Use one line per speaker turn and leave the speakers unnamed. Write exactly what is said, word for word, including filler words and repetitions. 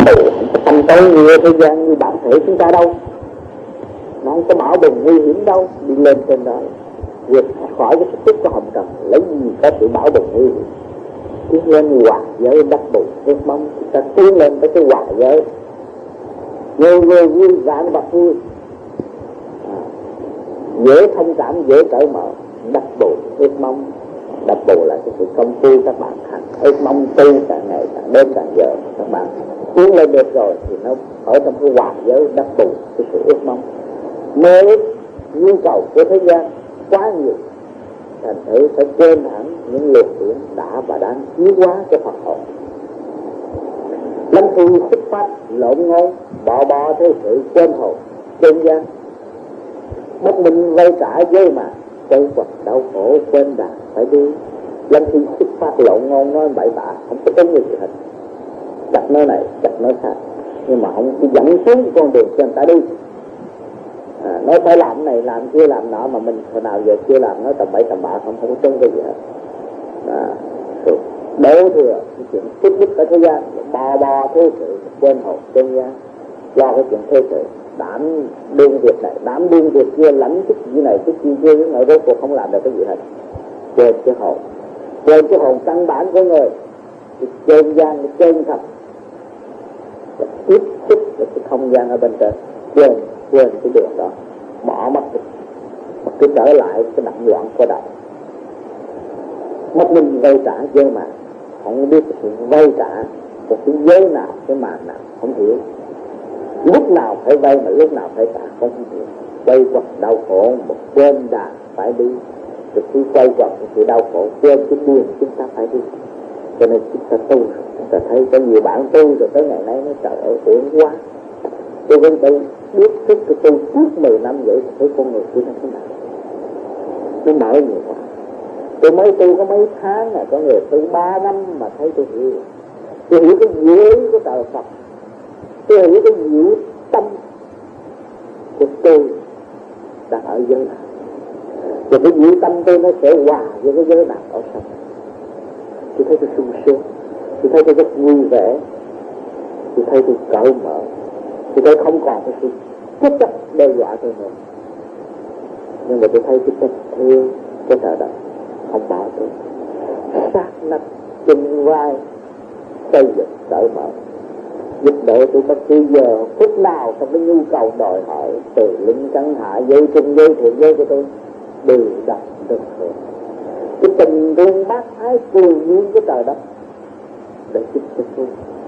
bù, không có tâm tối như thế gian như bản thể chúng ta đâu. Nó không có bảo bình nguy hiểm đâu. Đi lên trên đó vượt khỏi cái sức tích của hồng trần, lấy gì có sự bảo bình nguy hiểm. Tiến lên hòa giới đắc bù ước mong, chúng ta tiến lên tới cái hòa giới. Nhiều người vui vạn vật vui, à, dễ thông cảm, dễ cởi mở, đắc bù ước mong. Đắc bù là cái sự công phu các bạn hành, ước mong tu càng ngày càng đêm càng giờ. Các bạn tiến lên được rồi thì nó ở trong cái hòa giới đắc bù cái sự ước mong. Mơ ước nhu cầu của thế gian quá nhiều, thành thử phải quên hẳn những luồng điển đã và đang chiếu hóa cho Phật hồn. Lâm khi xuất phát lộn ngôn, bò bò theo sự quên hồn trên gian, bất minh vây trả dây mà cây quật đau khổ quên đà phải đi. Lâm khi xuất phát lộn ngôn nói bậy bạ, không có giống như sự thật, chặt nơi này chặt nơi khác, nhưng mà không có dẫn xuống con đường cho người ta đi. À, nói phải làm này làm kia làm nọ mà mình hồi nào giờ chưa làm, nói tầm bậy tầm bạ, không không có trông cái gì hết. À, đổ thừa cái chuyện tích đức ở thế gian, bò bò theo sự quên hồn trên gian, lo cái chuyện thế sự, đảm đương việc này đảm đương việc kia, lãnh chức gì này chức gì kia, cái nội rốt cuộc không làm được cái gì hết. Quên cái hồn, quên cái hồn căn bản của người, thì trên gian trên thật tiếp xúc được cái không gian ở bên trên, quên quên cái đường đó, bỏ mất mà cứ trở lại cái động loạn của đời. Mất mình vây trả giới mà không biết cái sự vây trả một cái giới nào, cái màn nào không hiểu, lúc nào phải vây mà lúc nào phải trả không hiểu. Quay quật đau khổ một quên đà phải đi, từ khi quay quật cái sự đau khổ quên cái đường chúng ta phải đi. Cho nên chúng ta tu, chúng ta thấy có nhiều bạn tu rồi tới ngày nay nó trời ơi uổng quá. Tôi vẫn tự biết thức cái tu suốt mười năm vậy, thấy con người kia nó thế nào, nó mở nhiều quá. Tôi mới tu có mấy tháng là có người tu ba năm mà thấy tôi hiểu. Tôi hiểu cái diệu của trời Phật, tôi hiểu cái diệu tâm của tôi đang ở giới nào, rồi cái diệu tâm tôi nó sẽ hòa với cái giới nào ở sau. Tôi thấy tôi sung sướng, tôi thấy tôi rất vui vẻ, tôi thấy tôi cởi mở, tôi thấy không còn cái sự chết chấp đe dọa tôi nữa. Nhưng mà tôi thấy cái tình thương cái trời đất không bỏ tôi, sát nách chân vai xây dựng cởi mở, giúp đỡ tôi bất cứ giờ phút nào trong cái nhu cầu đòi hỏi, từ linh căn hạ giới trung giới thượng giới của tôi đều đặt được hưởng. Cái tình thương bác ái cuồng nhiên của trời đất để giúp cho tôi